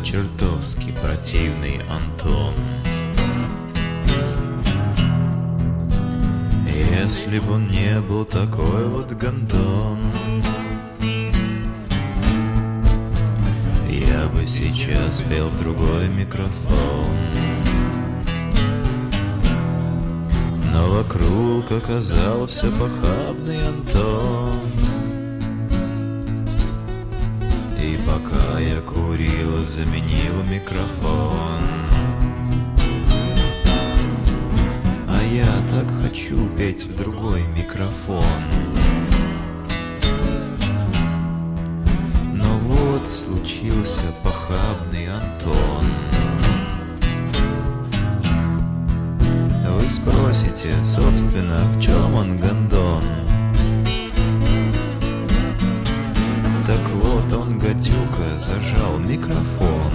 чертовски противный Антон. Если б он не был такой вот гондон, я бы сейчас пел в другой микрофон. Но вокруг оказался похабный Антон. И пока я курил, заменил микрофон. А я так хочу петь в другой микрофон. Но вот случился похабный Антон. Вы спросите, собственно, в чем он гондон? Так вот он, гадюка, зажал микрофон.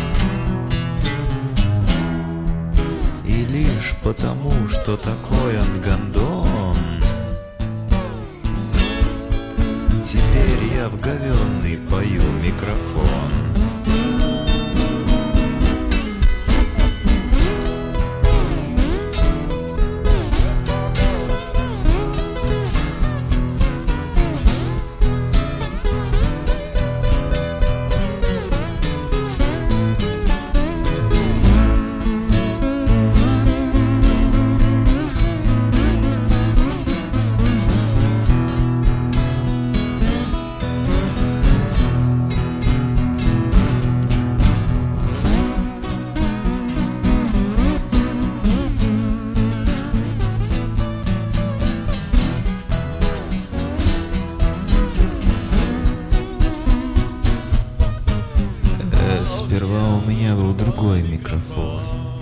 И лишь потому, что такой он гондон, теперь я в говенный пою микрофон. Сперва у меня был другой микрофон.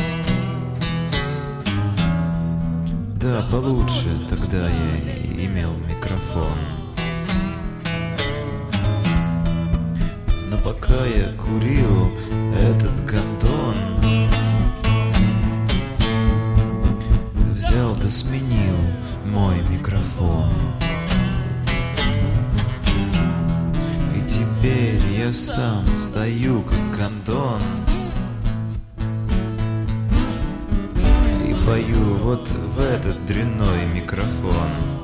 Да, получше тогда я имел микрофон. Но пока я курил, этот гондон взял да сменил мой микрофон. И теперь я сам стою как гондон и пою вот в этот дрянной микрофон.